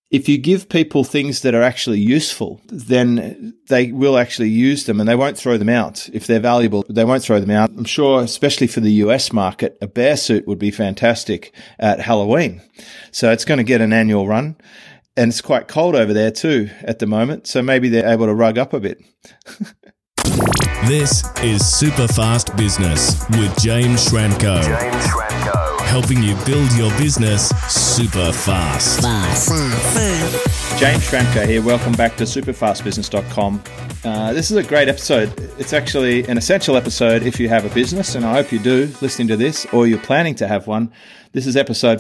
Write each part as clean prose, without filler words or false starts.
if you give people things that are actually useful, then they will actually use them and they won't throw them out. If they're valuable, they won't throw them out. I'm sure, especially for the US market, a bear suit would be fantastic at Halloween. So it's going to get an annual run. And it's quite cold over there too at the moment. So maybe they're able to rug up a bit. This is Super Fast Business with James Schramko. Helping you build your business super fast. James Schramko here. Welcome back to superfastbusiness.com. This is a great episode. It's actually an essential episode if you have a business, and I hope you do, listening to this, or you're planning to have one. This is episode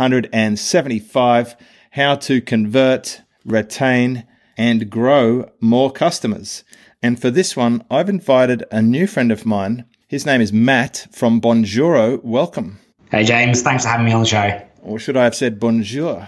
575, How to Convert, Retain, and Grow More Customers. And for this one, I've invited a new friend of mine. His name is Matt from Bonjoro. Welcome. Hey, James. Thanks for having me on the show. Or should I have said bonjour?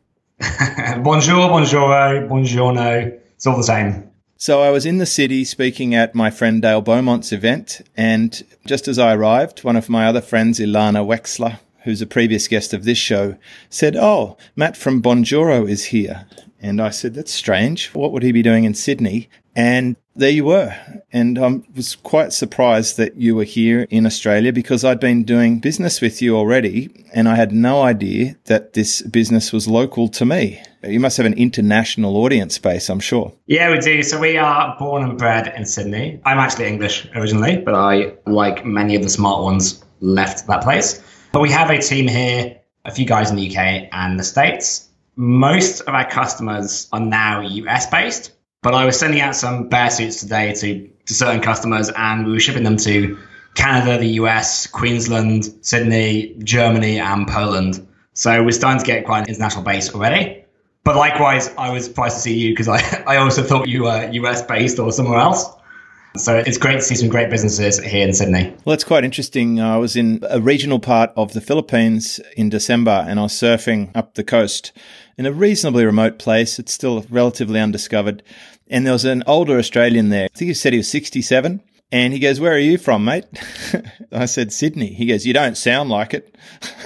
Bonjour, bonjour, buongiorno. It's all the same. So I was in the city speaking at my friend Dale Beaumont's event, and just as I arrived, one of my other friends, Ilana Wexler, who's a previous guest of this show, said, "Oh, Matt from Bonjoro is here." And I said, "That's strange. What would he be doing in Sydney?" And there you were. And I was quite surprised that you were here in Australia because I'd been doing business with you already and I had no idea that this business was local to me. You must have an international audience base, I'm sure. Yeah, we do. So we are born and bred in Sydney. I'm actually English originally, but I, like many of the smart ones, left that place. But we have a team here, a few guys in the UK and the States. Most of our customers are now US based. But I was sending out some bear suits today to certain customers, and we were shipping them to Canada, the US, Queensland, Sydney, Germany, and Poland. So we're starting to get quite an international base already. But likewise, I was surprised to see you because I also thought you were US based or somewhere else. So it's great to see some great businesses here in Sydney. Well, it's quite interesting. I was in a regional part of the Philippines in December and I was surfing up the coast in a reasonably remote place. It's still relatively undiscovered. And there was an older Australian there. I think he said he was 67. And he goes, "Where are you from, mate?" I said, "Sydney." He goes, "You don't sound like it."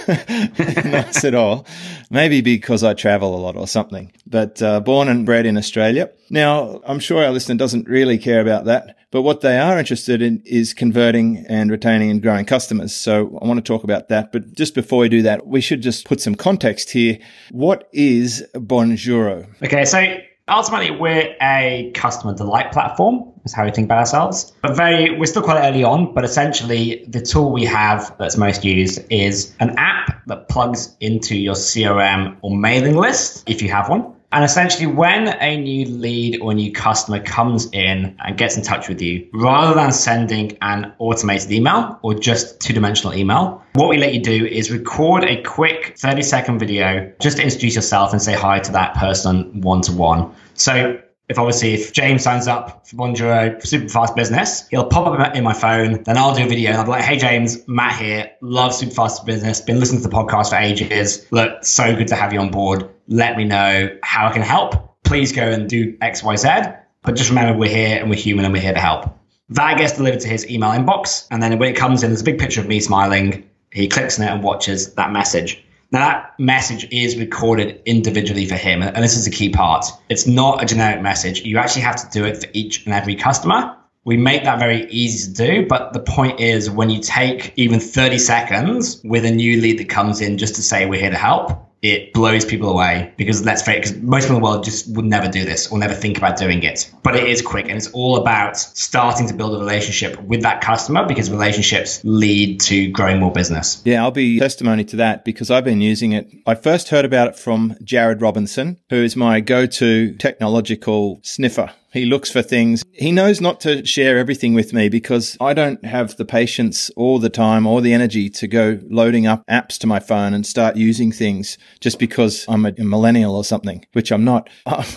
And I said, "Oh, maybe because I travel a lot or something." But born and bred in Australia. Now, I'm sure our listener doesn't really care about that. But what they are interested in is converting and retaining and growing customers. So I want to talk about that. But just before we do that, we should just put some context here. What is Bonjoro? Okay, so ultimately, we're a customer delight platform, is how we think about ourselves. But we're still quite early on, but essentially the tool we have that's most used is an app that plugs into your CRM or mailing list, if you have one. And essentially, when a new lead or a new customer comes in and gets in touch with you, rather than sending an automated email or just two-dimensional email, what we let you do is record a quick 30-second video just to introduce yourself and say hi to that person one-to-one. So if James signs up for Bonjoro for Super Fast Business, he'll pop up in my phone, then I'll do a video and I'll be like, "Hey James, Matt here, love Super Fast Business, been listening to the podcast for ages. Look, so good to have you on board. Let me know how I can help. Please go and do X, Y, Z. But just remember, we're here and we're human and we're here to help." That gets delivered to his email inbox. And then when it comes in, there's a big picture of me smiling. He clicks on it and watches that message. Now, that message is recorded individually for him. And this is a key part. It's not a generic message. You actually have to do it for each and every customer. We make that very easy to do. But the point is, when you take even 30 seconds with a new lead that comes in just to say we're here to help, it blows people away because let's face it, because most people in the world just would never do this or never think about doing it. But it is quick and it's all about starting to build a relationship with that customer because relationships lead to growing more business. Yeah, I'll be testimony to that because I've been using it. I first heard about it from Jared Robinson, who is my go-to technological sniffer. He looks for things. He knows not to share everything with me because I don't have the patience or the time or the energy to go loading up apps to my phone and start using things just because I'm a millennial or something, which I'm not.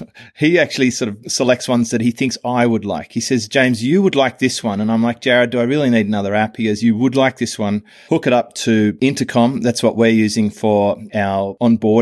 He actually sort of selects ones that he thinks I would like. He says, "James, you would like this one." And I'm like, "Jared, do I really need another app?" He goes, "You would like this one. Hook it up to Intercom." That's what we're using for our onboarding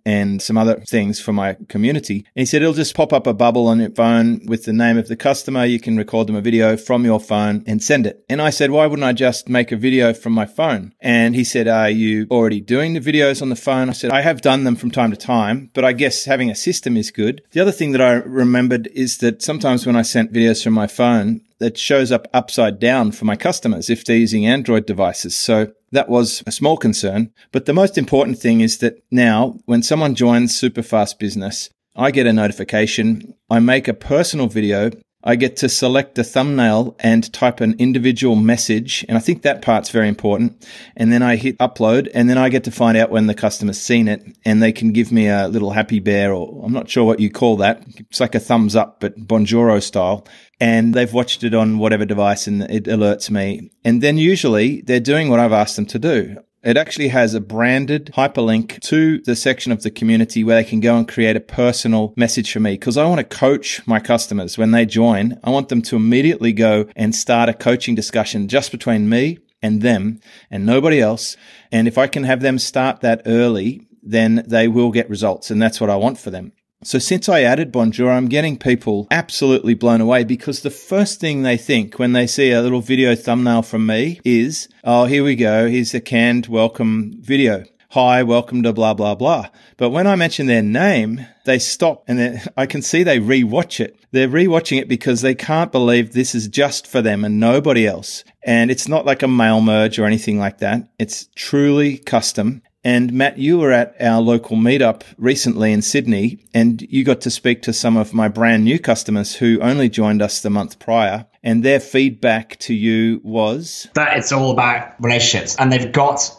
and some other things for my community. And he said, it'll just pop up a bubble on your phone with the name of the customer. You can record them a video from your phone and send it. And I said, why wouldn't I just make a video from my phone? And he said, are you already doing the videos on the phone? I said, I have done them from time to time, but I guess having a system is good. The other thing that I remembered is that sometimes when I sent videos from my phone, it shows up upside down for my customers if they're using Android devices. So that was a small concern. But the most important thing is that now when someone joins Superfast Business, I get a notification. I make a personal video. I get to select a thumbnail and type an individual message. And I think that part's very important. And then I hit upload, and then I get to find out when the customer's seen it, and they can give me a little happy bear, or I'm not sure what you call that. It's like a thumbs up, but Bonjoro style. And they've watched it on whatever device, and it alerts me. And then usually they're doing what I've asked them to do. It actually has a branded hyperlink to the section of the community where they can go and create a personal message for me, because I want to coach my customers when they join. I want them to immediately go and start a coaching discussion just between me and them and nobody else. And if I can have them start that early, then they will get results. And that's what I want for them. So since I added Bonjoro, I'm getting people absolutely blown away, because the first thing they think when they see a little video thumbnail from me is, oh, here we go. Here's a canned welcome video. Hi, welcome to blah, blah, blah. But when I mention their name, they stop, and I can see they rewatch it. They're rewatching it because they can't believe this is just for them and nobody else. And it's not like a mail merge or anything like that. It's truly custom. And Matt, you were at our local meetup recently in Sydney, and you got to speak to some of my brand new customers who only joined us the month prior. And their feedback to you was that it's all about relationships, and they've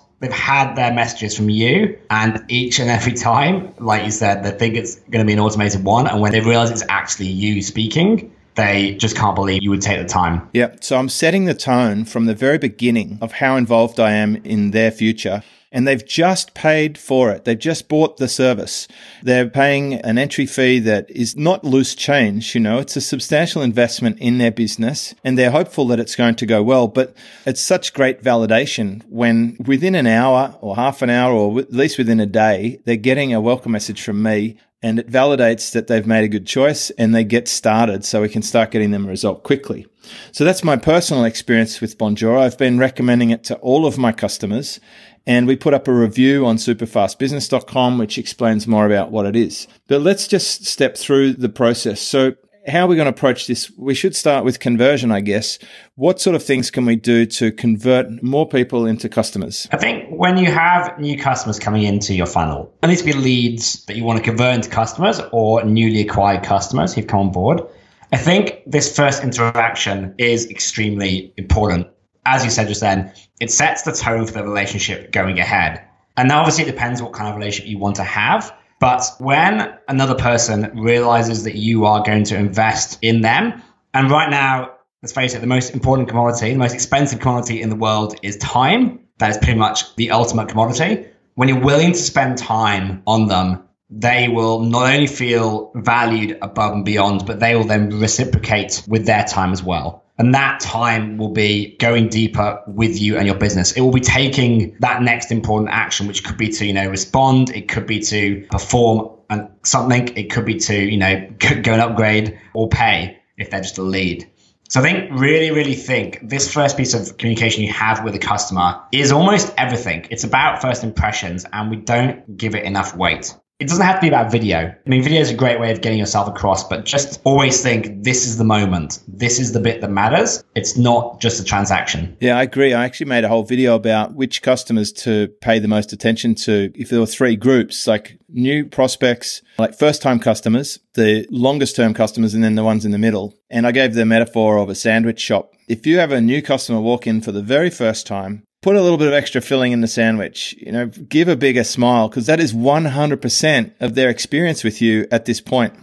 had their messages from you, and each and every time, like you said, they think it's going to be an automated one. And when they realize it's actually you speaking, they just can't believe you would take the time. Yeah. So I'm setting the tone from the very beginning of how involved I am in their future. And they've just paid for it. They've just bought the service. They're paying an entry fee that is not loose change. It's a substantial investment in their business, and they're hopeful that it's going to go well. But it's such great validation when within an hour or half an hour, or at least within a day, they're getting a welcome message from me, and it validates that they've made a good choice and they get started so we can start getting them a result quickly. So that's my personal experience with Bonjoro. I've been recommending it to all of my customers. And we put up a review on superfastbusiness.com, which explains more about what it is. But let's just step through the process. So how are we going to approach this? We should start with conversion, I guess. What sort of things can we do to convert more people into customers? I think when you have new customers coming into your funnel, there needs to be leads that you want to convert into customers, or newly acquired customers who've come on board. I think this first interaction is extremely important. As you said just then, it sets the tone for the relationship going ahead. And now obviously it depends what kind of relationship you want to have. But when another person realizes that you are going to invest in them, and right now, let's face it, the most important commodity, the most expensive commodity in the world is time. That is pretty much the ultimate commodity. When you're willing to spend time on them, they will not only feel valued above and beyond, but they will then reciprocate with their time as well. And that time will be going deeper with you and your business. It will be taking that next important action, which could be to, respond. It could be to perform something. It could be to, go and upgrade or pay if they're just a lead. So I think really think this first piece of communication you have with a customer is almost everything. It's about first impressions, and we don't give it enough weight. It doesn't have to be about video. I mean, video is a great way of getting yourself across, but just always think this is the moment. This is the bit that matters. It's not just a transaction. Yeah, I agree. I actually made a whole video about which customers to pay the most attention to. If there were three groups, like new prospects, like first-time customers, the longest-term customers, and then the ones in the middle. And I gave the metaphor of a sandwich shop. If you have a new customer walk in for the very first time, put a little bit of extra filling in the sandwich, give a bigger smile, because that is 100% of their experience with you at this point.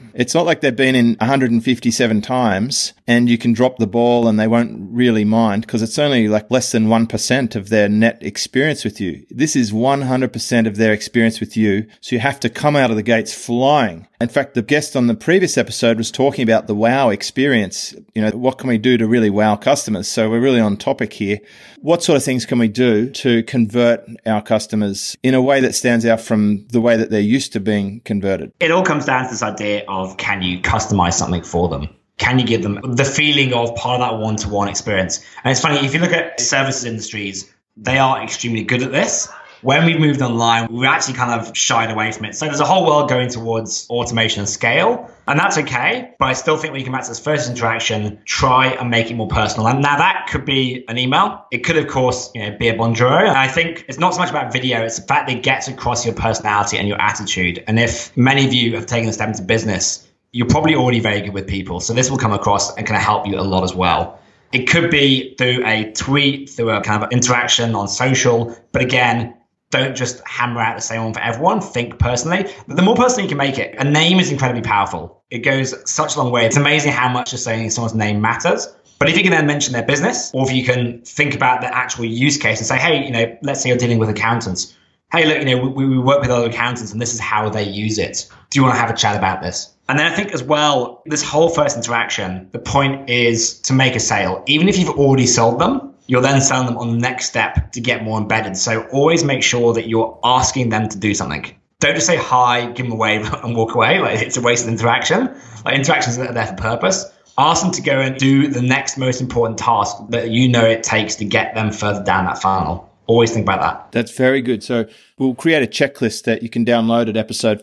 It's not like they've been in 157 times and you can drop the ball and they won't really mind, because it's only like less than 1% of their net experience with you. This is 100% of their experience with you. So you have to come out of the gates flying. In fact, the guest on the previous episode was talking about the wow experience. You know, what can we do to really wow customers? So we're really on topic here. What sort of things can we do to convert our customers in a way that stands out from the way that they're used to being converted? It all comes down to this idea of, can you customize something for them? Can you give them the feeling of part of that one-to-one experience? And it's funny, if you look at services industries, they are extremely good at this. When we moved online, we actually kind of shied away from it. So there's a whole world going towards automation and scale, and that's okay. But I still think when you come back to this first interaction, try and make it more personal. And now that could be an email. It could, of course, be a bonjour. And I think it's not so much about video. It's the fact that it gets across your personality and your attitude. And if many of you have taken a step into business, you're probably already very good with people. So this will come across and can help you a lot as well. It could be through a tweet, through a kind of interaction on social. But again, don't just hammer out the same one for everyone. Think personally. The more personal you can make it, a name is incredibly powerful. It goes such a long way. It's amazing how much just saying someone's name matters. But if you can then mention their business, or if you can think about the actual use case and say, hey, let's say you're dealing with accountants. Hey, look, we work with other accountants and this is how they use it. Do you want to have a chat about this? And then I think as well, this whole first interaction, the point is to make a sale. Even if you've already sold them, you're then selling them on the next step to get more embedded. So always make sure that you're asking them to do something. Don't just say hi, give them a wave and walk away. Like, it's a wasted interaction. Like, interactions are there for purpose. Ask them to go and do the next most important task that it takes to get them further down that funnel. Always think about that. That's very good. So we'll create a checklist that you can download at episode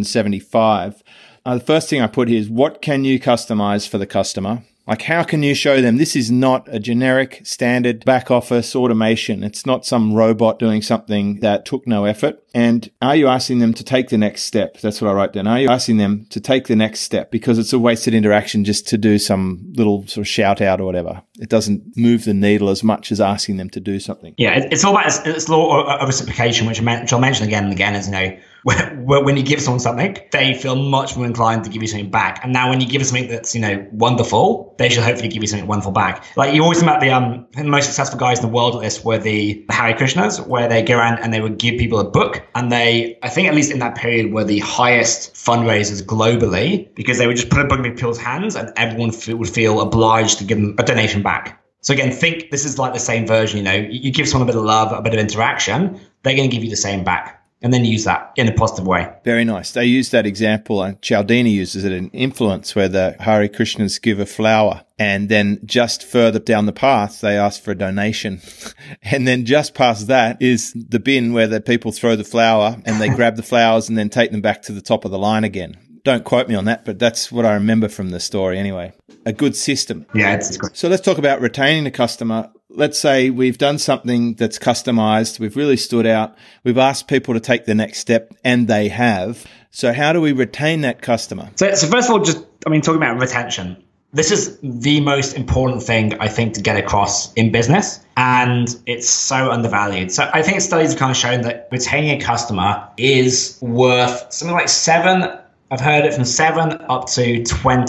575. The first thing I put here is, what can you customize for the customer? Like, how can you show them this is not a generic standard back office automation? It's not some robot doing something that took no effort. And are you asking them to take the next step? That's what I wrote down. Are you asking them to take the next step? Because it's a wasted interaction just to do some little sort of shout out or whatever. It doesn't move the needle as much as asking them to do something. Yeah, it's all about it's law of reciprocation, which I'll mention again and again, is, when you give someone something, they feel much more inclined to give you something back. And now when you give something that's, wonderful, they should hopefully give you something wonderful back. Like, you always think about the most successful guys in the world at this were the Hare Krishnas, where they go around and they would give people a book. And they, I think at least in that period, were the highest fundraisers globally, because they would just put a book in people's hands and everyone would feel obliged to give them a donation back. So again, think this is like the same version. You give someone a bit of love, a bit of interaction, they're going to give you the same back. And then use that in a positive way. Very nice. They use that example. Cialdini uses it in Influence, where the Hare Krishnas give a flower. And then just further down the path, they ask for a donation. And then just past that is the bin where the people throw the flower and they grab the flowers and then take them back to the top of the line again. Don't quote me on that, but that's what I remember from the story anyway. A good system. Yeah, it's good. So let's talk about retaining the customer. Let's say we've done something that's customized. We've really stood out. We've asked people to take the next step, and they have. So how do we retain that customer? So first of all, talking about retention. This is the most important thing, I think, to get across in business, and it's so undervalued. So I think studies have kind of shown that retaining a customer is worth something like I've heard it from 7 up to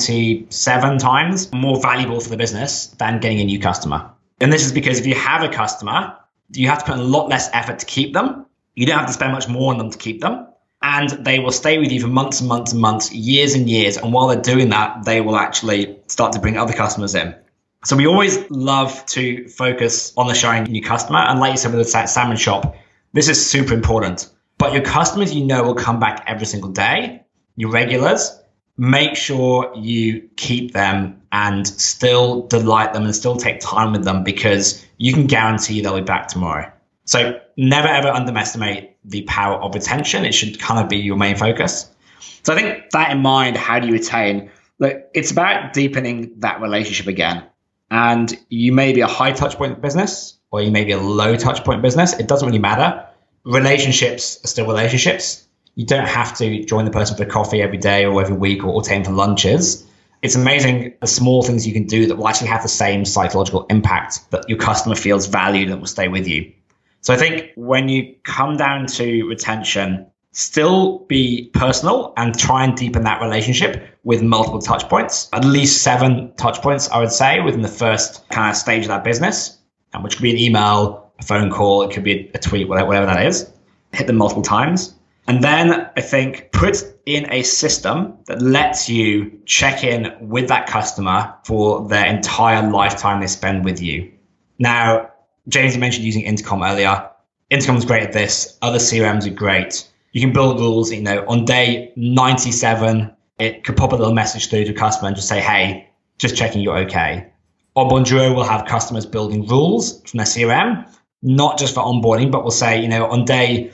27 times more valuable for the business than getting a new customer. And this is because if you have a customer, you have to put a lot less effort to keep them. You don't have to spend much more on them to keep them. And they will stay with you for months and months and months, years and years. And while they're doing that, they will actually start to bring other customers in. So we always love to focus on the shiny new customer. And like you said with the salmon shop, this is super important. But your customers, will come back every single day. Your regulars, make sure you keep them and still delight them and still take time with them, because you can guarantee they'll be back tomorrow. So never, ever underestimate the power of retention. It should kind of be your main focus. So I think that in mind, how do you retain? Look, it's about deepening that relationship again. And you may be a high touch point business, or you may be a low touch point business. It doesn't really matter. Relationships are still relationships. You don't have to join the person for coffee every day or every week or take them for lunches. It's amazing the small things you can do that will actually have the same psychological impact, that your customer feels valued and will stay with you. So I think when you come down to retention, Still be personal and try and deepen that relationship with multiple touch points, at least 7 touch points, I would say, within the first kind of stage of that business, which could be an email, a phone call, it could be a tweet, whatever that is. Hit them multiple times. And then I think put in a system that lets you check in with that customer for their entire lifetime they spend with you. Now, James, you mentioned using Intercom earlier. Intercom's great at this. Other CRMs are great. You can build rules, on day 97, it could pop a little message through to a customer and just say, hey, just checking you're okay. Or Bonjoro will have customers building rules from their CRM, not just for onboarding, but we'll say, on day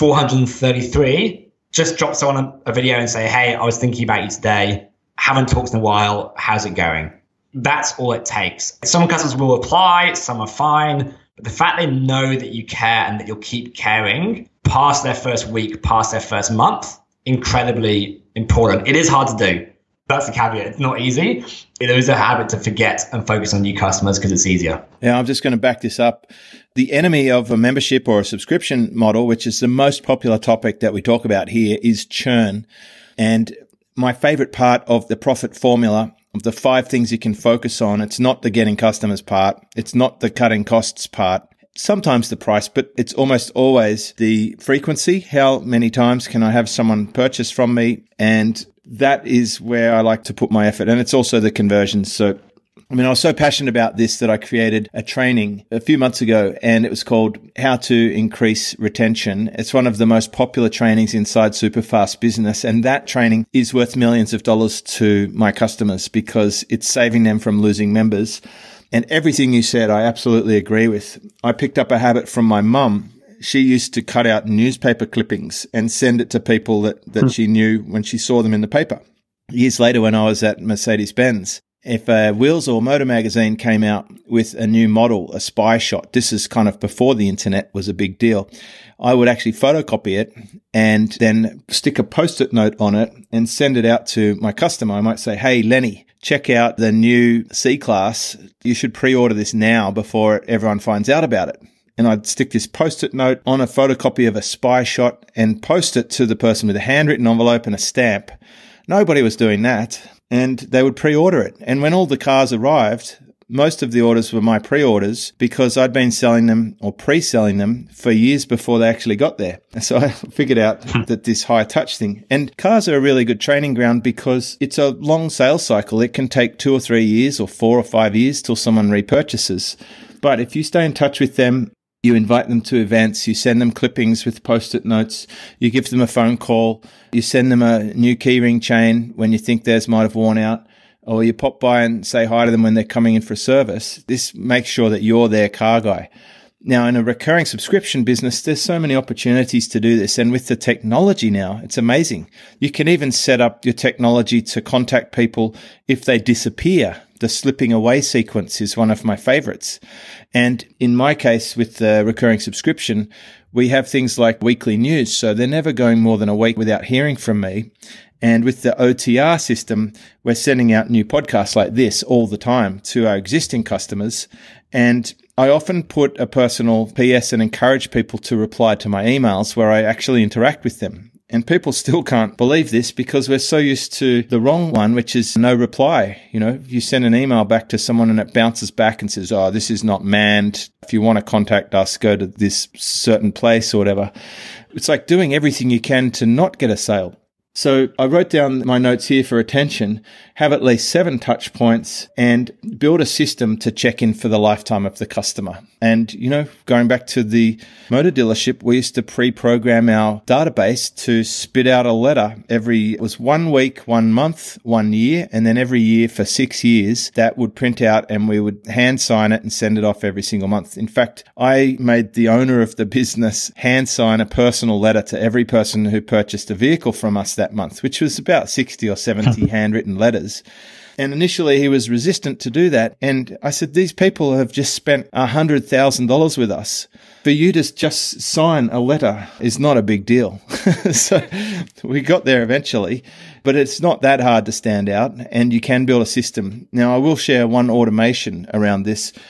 433, just drop someone a video and say, hey, I was thinking about you today. Haven't talked in a while. How's it going? That's all it takes. Some customers will reply, some are fine. But the fact they know that you care and that you'll keep caring past their first week, past their first month, incredibly important. It is hard to do. That's the caveat. It's not easy. It is a habit to forget and focus on new customers because it's easier. Yeah, I'm just going to back this up. The enemy of a membership or a subscription model, which is the most popular topic that we talk about here, is churn. And my favorite part of the profit formula of the 5 things you can focus on, it's not the getting customers part. It's not the cutting costs part. Sometimes the price, but it's almost always the frequency. How many times can I have someone purchase from me? And that is where I like to put my effort. And it's also the conversions. So, I was so passionate about this that I created a training a few months ago, and it was called How to Increase Retention. It's one of the most popular trainings inside Superfast Business. And that training is worth millions of dollars to my customers because it's saving them from losing members. And everything you said, I absolutely agree with. I picked up a habit from my mum. She used to cut out newspaper clippings and send it to people that she knew when she saw them in the paper. Years later, when I was at Mercedes-Benz, if Wheels or Motor Magazine came out with a new model, a spy shot, this is kind of before the internet was a big deal, I would actually photocopy it and then stick a Post-it note on it and send it out to my customer. I might say, hey, Lenny, check out the new C-Class. You should pre-order this now before everyone finds out about it. And I'd stick this Post-it note on a photocopy of a spy shot and post it to the person with a handwritten envelope and a stamp. Nobody was doing that. And they would pre-order it. And when all the cars arrived, most of the orders were my pre-orders because I'd been selling them or pre-selling them for years before they actually got there. So I figured out that this high touch thing. And cars are a really good training ground because it's a long sales cycle. It can take 2 or 3 years or 4 or 5 years till someone repurchases. But if you stay in touch with them, you invite them to events, you send them clippings with Post-it notes, you give them a phone call, you send them a new keyring chain when you think theirs might have worn out, or you pop by and say hi to them when they're coming in for a service. This makes sure that you're their car guy. Now, in a recurring subscription business, there's so many opportunities to do this. And with the technology now, it's amazing. You can even set up your technology to contact people if they disappear. The slipping away sequence is one of my favorites. And in my case, with the recurring subscription, we have things like weekly news. So they're never going more than a week without hearing from me. And with the OTR system, we're sending out new podcasts like this all the time to our existing customers. And I often put a personal PS and encourage people to reply to my emails where I actually interact with them. And people still can't believe this because we're so used to the wrong one, which is no reply. You send an email back to someone and it bounces back and says, oh, this is not manned. If you want to contact us, go to this certain place or whatever. It's like doing everything you can to not get a sale. So I wrote down my notes here for attention, have at least 7 touch points and build a system to check in for the lifetime of the customer. And, going back to the motor dealership, we used to pre-program our database to spit out a letter it was 1 week, 1 month, 1 year, and then every year for 6 years that would print out and we would hand sign it and send it off every single month. In fact, I made the owner of the business hand sign a personal letter to every person who purchased a vehicle from us that month, which was about 60 or 70 handwritten letters. And initially he was resistant to do that. And I said, these people have just spent $100,000 with us. For you to just sign a letter is not a big deal. So we got there eventually, but it's not that hard to stand out and you can build a system. Now I will share one automation around this.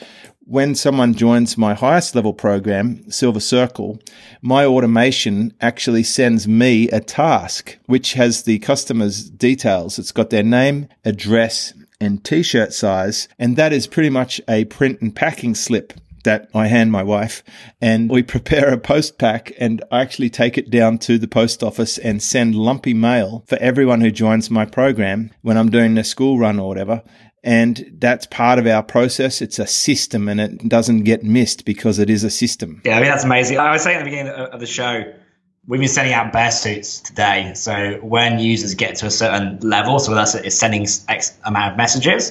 when someone joins my highest level program, Silver Circle, my automation actually sends me a task which has the customer's details. It's got their name, address, and t-shirt size, and that is pretty much a print and packing slip that I hand my wife, and we prepare a post pack, and I actually take it down to the post office and send lumpy mail for everyone who joins my program when I'm doing a school run or whatever. And that's part of our process. It's a system, and it doesn't get missed because it is a system. Yeah, I mean, that's amazing. I was saying at the beginning of the show, we've been sending out bear suits today. So when users get to a certain level, so that's it's sending X amount of messages,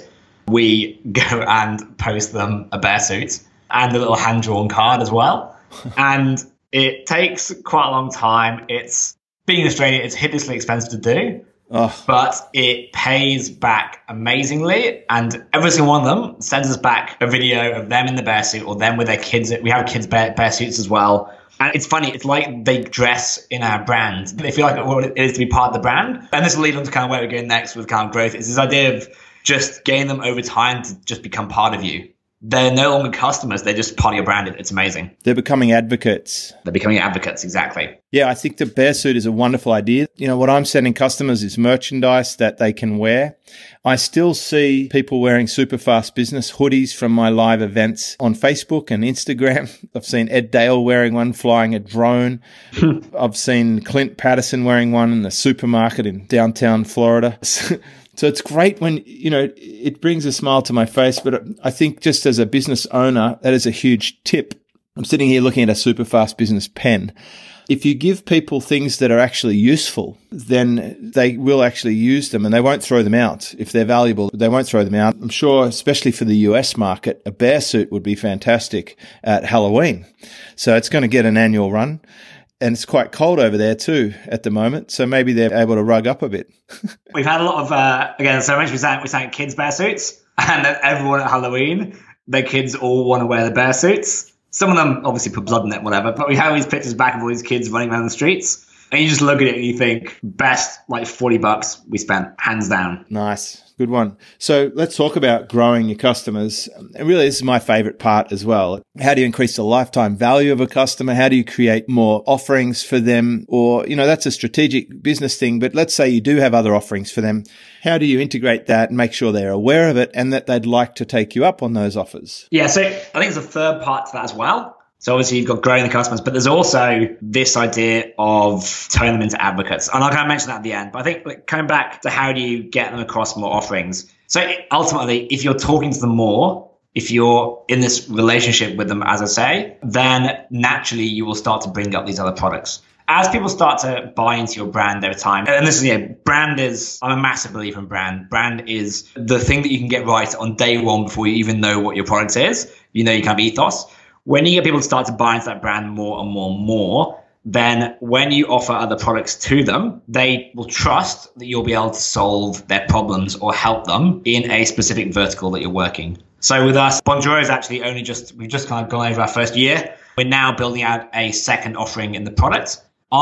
we go and post them a bear suit and a little hand-drawn card as well. And it takes quite a long time. It's, being in Australia, it's hideously expensive to do. But it pays back amazingly, and every single one of them sends us back a video of them in the bear suit or them with their kids. We have kids bear suits as well. And it's funny, it's like they dress in our brand. They feel like what it is to be part of the brand. And this will lead on to kind of where we're going next with kind of growth, is this idea of just getting them over time to just become part of you. They're no longer customers. They're just part of your brand. It's amazing. They're becoming advocates. They're becoming advocates, exactly. Yeah, I think the bear suit is a wonderful idea. You know, what I'm sending customers is merchandise that they can wear. I still see people wearing Superfast Business hoodies from my live events on Facebook and Instagram. I've seen Ed Dale wearing one, flying a drone. I've seen Clint Patterson wearing one in the supermarket in downtown Florida. So it's great when, you know, it brings a smile to my face, but I think just as a business owner, that is a huge tip. I'm sitting here looking at a Superfast Business pen. If you give people things that are actually useful, then they will actually use them and they won't throw them out. If they're valuable, they won't throw them out. I'm sure, especially for the US market, a bear suit would be fantastic at Halloween. So it's going to get an annual run. And it's quite cold over there too at the moment, so maybe they're able to rug up a bit. We've had a lot of, again, so I mentioned we sang kids' bear suits, and then everyone at Halloween, their kids all want to wear the bear suits. Some of them obviously put blood in it, whatever, but we have these pictures back of all these kids running around the streets, and you just look at it and you think, best like $40 we spent, hands down. Nice. Good one. So let's talk about growing your customers. And really, this is my favorite part as well. How do you increase the lifetime value of a customer? How do you create more offerings for them? Or, you know, that's a strategic business thing, but let's say you do have other offerings for them. How do you integrate that and make sure they're aware of it and that they'd like to take you up on those offers? Yeah, so I think there's a third part to that as well. So obviously you've got growing the customers, but there's also this idea of turning them into advocates. And I'll kind of mention that at the end, but I think like, coming back to how do you get them across more offerings? So ultimately, if you're talking to them more, if you're in this relationship with them, as I say, then naturally you will start to bring up these other products. As people start to buy into your brand over time, and this is, brand is, I'm a massive believer in brand. Brand is the thing that you can get right on day one before you even know what your product is. You know, your kind of ethos. When you get people to start to buy into that brand more and more and more, then when you offer other products to them, they will trust that you'll be able to solve their problems or help them in a specific vertical that you're working. So with us, Bonjoro is actually we've just kind of gone over our first year. We're now building out a second offering in the product.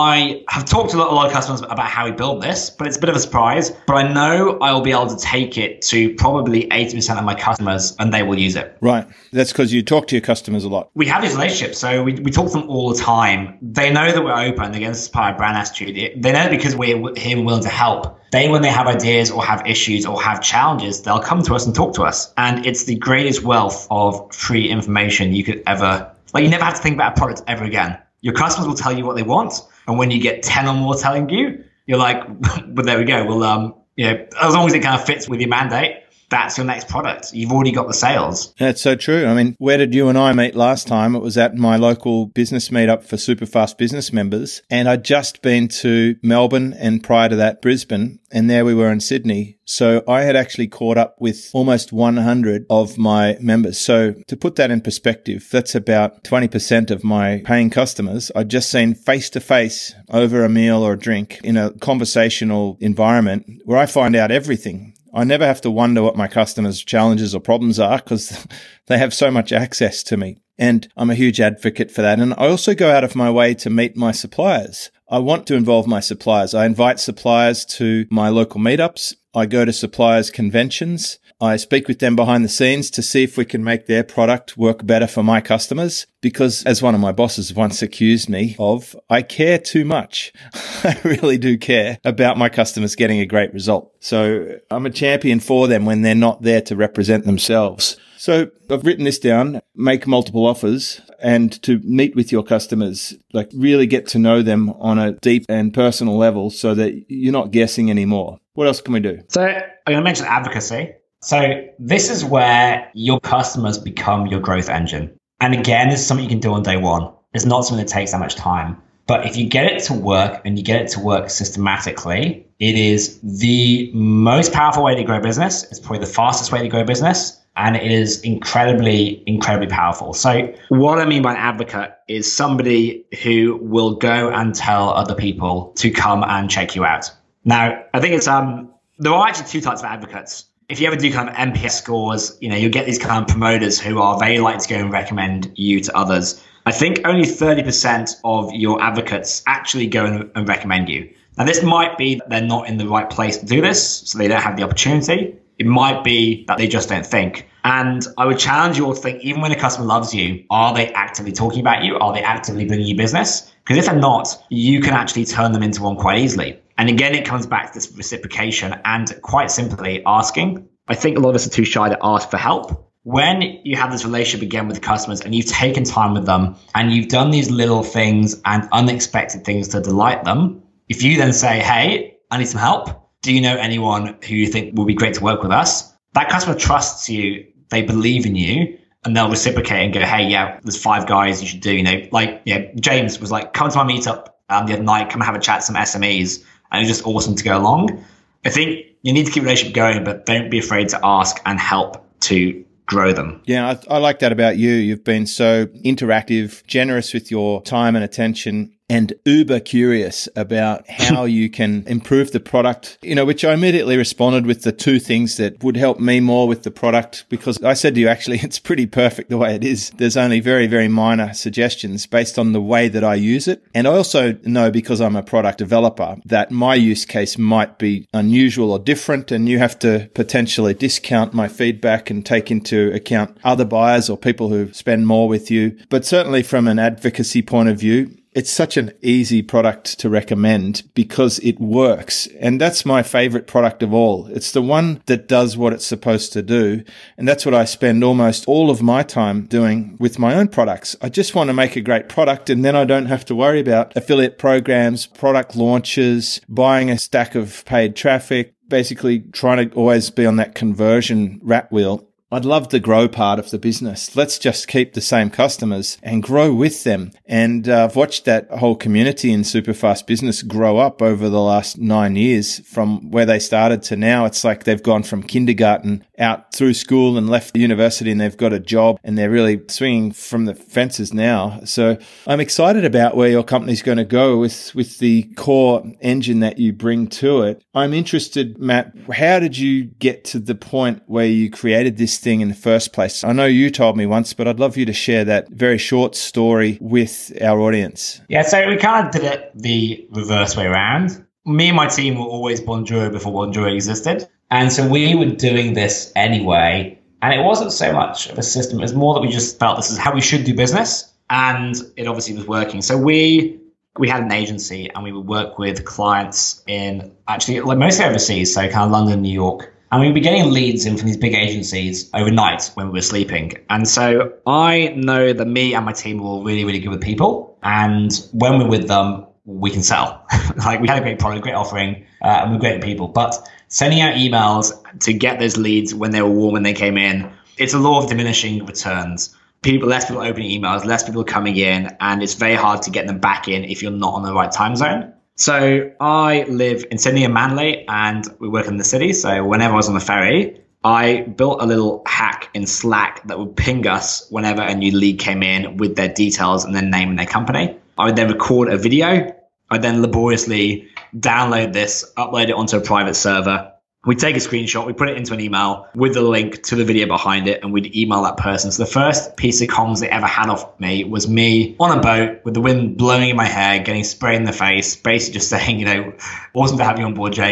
I have talked to a lot of customers about how we build this, but it's a bit of a surprise. But I know I will be able to take it to probably 80% of my customers and they will use it. Right. That's because you talk to your customers a lot. We have these relationships. So we talk to them all the time. They know that we're open. They're inspired brand attitude. They know because we're here and willing to help. When they have ideas or have issues or have challenges, they'll come to us and talk to us. And it's the greatest wealth of free information you could ever, you never have to think about a product ever again. Your customers will tell you what they want. And when you get 10 or more telling you, you're like, but there we go. Well, as long as it kind of fits with your mandate, that's your next product. You've already got the sales. That's so true. I mean, where did you and I meet last time? It was at my local business meetup for Superfast Business members. And I'd just been to Melbourne and prior to that, Brisbane. And there we were in Sydney. So I had actually caught up with almost 100 of my members. So to put that in perspective, that's about 20% of my paying customers I'd just seen face to face over a meal or a drink in a conversational environment where I find out everything. I never have to wonder what my customers' challenges or problems are because they have so much access to me. And I'm a huge advocate for that. And I also go out of my way to meet my suppliers. I want to involve my suppliers. I invite suppliers to my local meetups. I go to suppliers' conventions. I speak with them behind the scenes to see if we can make their product work better for my customers. Because as one of my bosses once accused me of, I care too much. I really do care about my customers getting a great result. So I'm a champion for them when they're not there to represent themselves. So I've written this down, make multiple offers, and to meet with your customers, like really get to know them on a deep and personal level so that you're not guessing anymore. What else can we do? So I'm going to mention advocacy. So this is where your customers become your growth engine. And again, this is something you can do on day one. It's not something that takes that much time. But if you get it to work and you get it to work systematically, it is the most powerful way to grow business. It's probably the fastest way to grow business. And it is incredibly, incredibly powerful. So what I mean by an advocate is somebody who will go and tell other people to come and check you out. Now, I think it's there are actually two types of advocates. If you ever do kind of NPS scores, you get these kind of promoters who are very likely to go and recommend you to others. I think only 30% of your advocates actually go and recommend you. Now, this might be that they're not in the right place to do this, so they don't have the opportunity. It might be that they just don't think. And I would challenge you all to think, even when a customer loves you, are they actively talking about you? Are they actively bringing you business? Because if they're not, you can actually turn them into one quite easily. And again, it comes back to this reciprocation and quite simply asking. I think a lot of us are too shy to ask for help. When you have this relationship again with the customers and you've taken time with them and you've done these little things and unexpected things to delight them, if you then say, hey, I need some help. Do you know anyone who you think will be great to work with us? That customer trusts you. They believe in you and they'll reciprocate and go, hey, yeah, there's 5 guys you should do. James was like, come to my meetup the other night, come have a chat, some SMEs. And it's just awesome to go along. I think you need to keep a relationship going, but don't be afraid to ask and help to grow them. Yeah, I like that about you. You've been so interactive, generous with your time and attention, and uber curious about how you can improve the product, which I immediately responded with the 2 things that would help me more with the product, because I said to you, actually, it's pretty perfect the way it is. There's only very, very minor suggestions based on the way that I use it. And I also know, because I'm a product developer, that my use case might be unusual or different, and you have to potentially discount my feedback and take into account other buyers or people who spend more with you. But certainly from an advocacy point of view, it's such an easy product to recommend because it works. And that's my favorite product of all. It's the one that does what it's supposed to do. And that's what I spend almost all of my time doing with my own products. I just want to make a great product, and then I don't have to worry about affiliate programs, product launches, buying a stack of paid traffic, basically trying to always be on that conversion rat wheel. I'd love the grow part of the business. Let's just keep the same customers and grow with them. And I've watched that whole community in Superfast Business grow up over the last 9 years from where they started to now. It's like they've gone from kindergarten out through school and left the university, and they've got a job, and they're really swinging from the fences now. So I'm excited about where your company's going to go with the core engine that you bring to it. I'm interested, Matt, how did you get to the point where you created this thing in the first place? I know you told me once, but I'd love you to share that very short story with our audience. Yeah, so we kind of did it the reverse way around. Me and my team were always Bonjoro before Bonjoro existed. And so we were doing this anyway. And it wasn't so much of a system. It was more that we just felt this is how we should do business. And it obviously was working. So we had an agency, and we would work with clients in actually mostly overseas. So kind of London, New York. And we'd be getting leads in from these big agencies overnight when we were sleeping. And so I know that me and my team were really, really good with people. And when we're with them, we can sell. We had a great product, great offering, and we're great at people. But sending out emails to get those leads when they were warm, when they came in, it's a law of diminishing returns. Less people opening emails, less people coming in, and it's very hard to get them back in if you're not on the right time zone. So I live in Sydney and Manly, and we work in the city. So whenever I was on the ferry, I built a little hack in Slack that would ping us whenever a new lead came in with their details and their name and their company. I would then record a video. I'd then laboriously download this, upload it onto a private server. We'd take a screenshot, we put it into an email with the link to the video behind it, and we'd email that person. So the first piece of comms they ever had off me was me on a boat with the wind blowing in my hair, getting sprayed in the face, basically just saying, awesome to have you on board, James.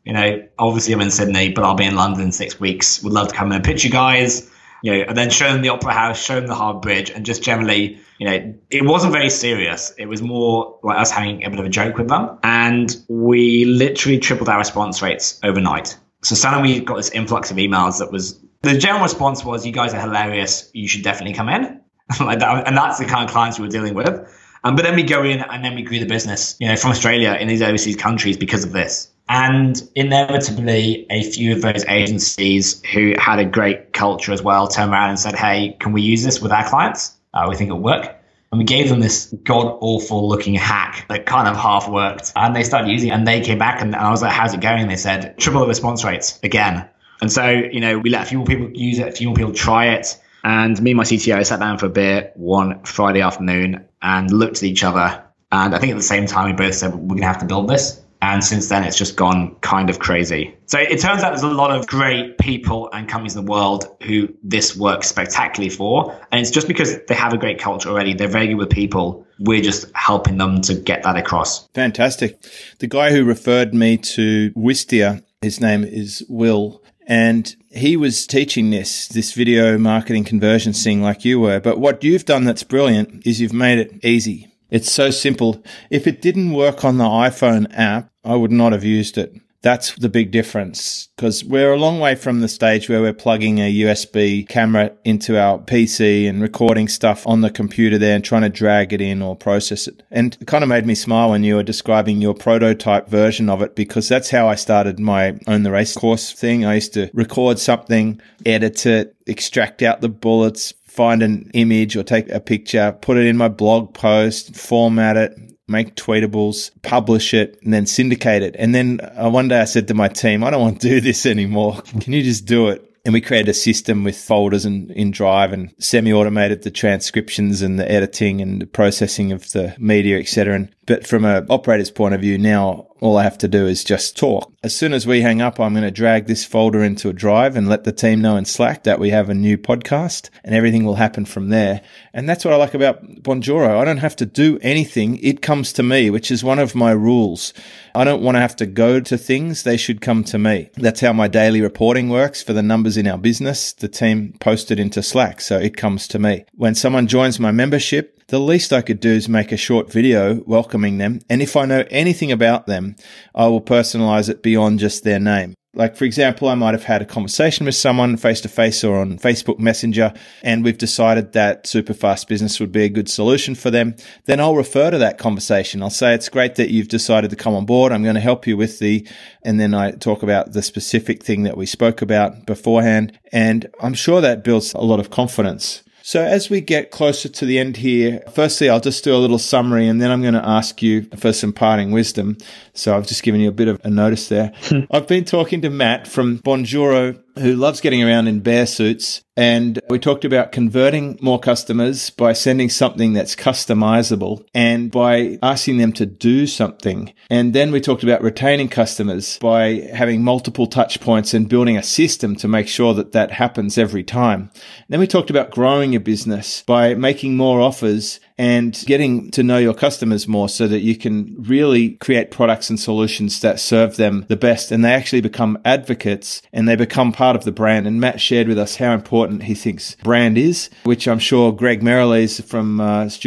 Obviously I'm in Sydney, but I'll be in London in 6 weeks. Would love to come in and pitch you guys, and then show them the Opera House, show them the Harbour Bridge, and just generally, it wasn't very serious. It was more like us having a bit of a joke with them. And we literally tripled our response rates overnight. So suddenly we got this influx of emails the general response was, you guys are hilarious. You should definitely come in. Like that, and that's the kind of clients we were dealing with. But then we go in and then we grew the business, from Australia in these overseas countries because of this. And inevitably, a few of those agencies who had a great culture as well turned around and said, hey, can we use this with our clients? We think it'll work. And we gave them this god-awful looking hack that kind of half worked. And they started using it, and they came back and I was like, how's it going? And they said, triple the response rates again. And so, we let a few more people use it, a few more people try it. And me and my CTO sat down for a beer one Friday afternoon and looked at each other. And I think at the same time, we both said, we're going to have to build this. And since then, it's just gone kind of crazy. So it turns out there's a lot of great people and companies in the world who this works spectacularly for. And it's just because they have a great culture already. They're very good with people. We're just helping them to get that across. Fantastic. The guy who referred me to Wistia, his name is Will. And he was teaching this video marketing conversions thing like you were. But what you've done that's brilliant is you've made it easy. It's so simple. If it didn't work on the iPhone app, I would not have used it. That's the big difference, because we're a long way from the stage where we're plugging a USB camera into our PC and recording stuff on the computer there and trying to drag it in or process it. And it kind of made me smile when you were describing your prototype version of it, because that's how I started my Own the Race course thing. I used to record something, edit it, extract out the bullets, find an image or take a picture, put it in my blog post, format it, make tweetables, publish it, and then syndicate it. And then one day I said to my team, I don't want to do this anymore. Can you just do it? And we created a system with folders in Drive and semi-automated the transcriptions and the editing and the processing of the media, etc. But from an operator's point of view, now all I have to do is just talk. As soon as we hang up, I'm going to drag this folder into a Drive and let the team know in Slack that we have a new podcast, and everything will happen from there. And that's what I like about Bonjoro. I don't have to do anything. It comes to me, which is one of my rules. I don't want to have to go to things. They should come to me. That's how my daily reporting works for the numbers in our business. The team posted into Slack, so it comes to me. When someone joins my membership, the least I could do is make a short video welcoming them. And if I know anything about them, I will personalize it beyond just their name. Like, for example, I might have had a conversation with someone face-to-face or on Facebook Messenger, and we've decided that Superfast Business would be a good solution for them. Then I'll refer to that conversation. I'll say, it's great that you've decided to come on board. I'm going to help you with and then I talk about the specific thing that we spoke about beforehand. And I'm sure that builds a lot of confidence. So as we get closer to the end here, firstly, I'll just do a little summary, and then I'm going to ask you for some parting wisdom. So I've just given you a bit of a notice there. I've been talking to Matt from Bonjoro, who loves getting around in bear suits. And we talked about converting more customers by sending something that's customizable and by asking them to do something. And then we talked about retaining customers by having multiple touch points and building a system to make sure that that happens every time. Then we talked about growing your business by making more offers and getting to know your customers more so that you can really create products and solutions that serve them the best, and they actually become advocates and they become part of the brand. And Matt shared with us how important he thinks brand is, which I'm sure Greg Merrilees from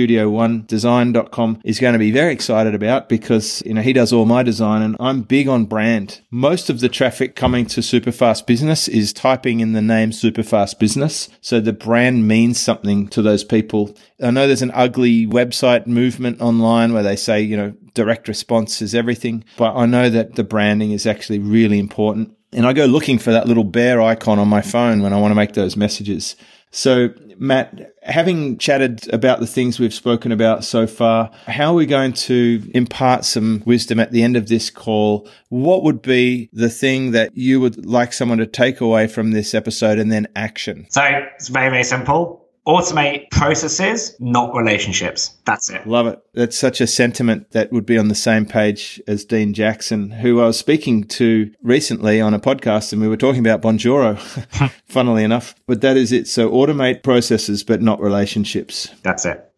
Studio1Design.com is going to be very excited about, because he does all my design and I'm big on brand. Most of the traffic coming to Superfast Business is typing in the name Superfast Business, so the brand means something to those people. I know there's an ugly website movement online where they say, direct response is everything, but I know that the branding is actually really important. And I go looking for that little bear icon on my phone when I want to make those messages. So, Matt, having chatted about the things we've spoken about so far, how are we going to impart some wisdom at the end of this call? What would be the thing that you would like someone to take away from this episode and then action? So it's very, very simple. Automate processes, not relationships. That's it. Love it. That's such a sentiment that would be on the same page as Dean Jackson, who I was speaking to recently on a podcast, and we were talking about Bonjoro, funnily enough. But that is it. So automate processes, but not relationships. That's it.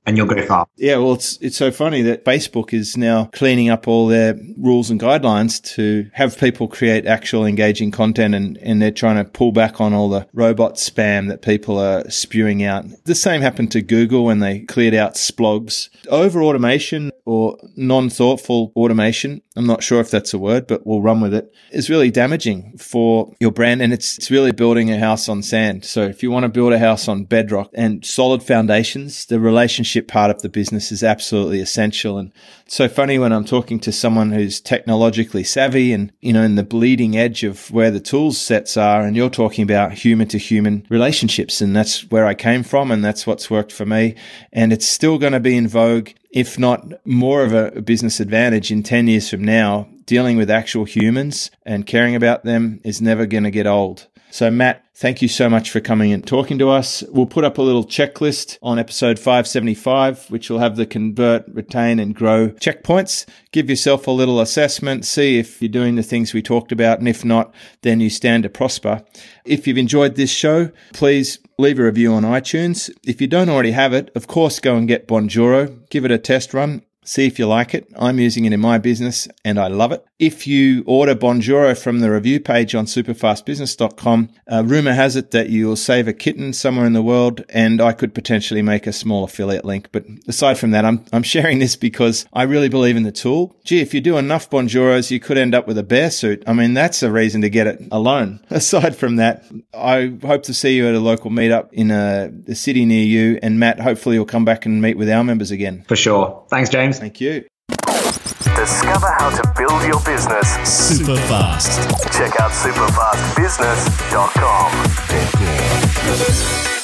and you'll go far. Yeah, well, it's so funny that Facebook is now cleaning up all their rules and guidelines to have people create actual engaging content, and they're trying to pull back on all the robot spam that people are spewing out. The same happened to Google when they cleared out splogs. Over-automation or non-thoughtful automation, I'm not sure if that's a word, but we'll run with it, is really damaging for your brand, and it's really building a house on sand. So if you want to build a house on bedrock and solid foundations, the relationship part of the business is absolutely essential. And it's so funny when I'm talking to someone who's technologically savvy and, in the bleeding edge of where the tools sets are, and you're talking about human to human relationships. And that's where I came from, and that's what's worked for me. And it's still going to be in vogue, if not more of a business advantage in 10 years from now. Dealing with actual humans and caring about them is never going to get old. So Matt, thank you so much for coming and talking to us. We'll put up a little checklist on episode 575, which will have the convert, retain, and grow checkpoints. Give yourself a little assessment, see if you're doing the things we talked about, and if not, then you stand to prosper. If you've enjoyed this show, please leave a review on iTunes. If you don't already have it, of course, go and get Bonjoro. Give it a test run. See if you like it. I'm using it in my business and I love it. If you order Bonjoro from the review page on superfastbusiness.com, rumor has it that you'll save a kitten somewhere in the world, and I could potentially make a small affiliate link. But aside from that, I'm sharing this because I really believe in the tool. Gee, if you do enough Bonjoros, you could end up with a bear suit. I mean, that's a reason to get it alone. Aside from that, I hope to see you at a local meetup in a city near you. And Matt, hopefully you'll come back and meet with our members again. For sure. Thanks, James. Thank you. Discover how to build your business super fast. Check out superfastbusiness.com.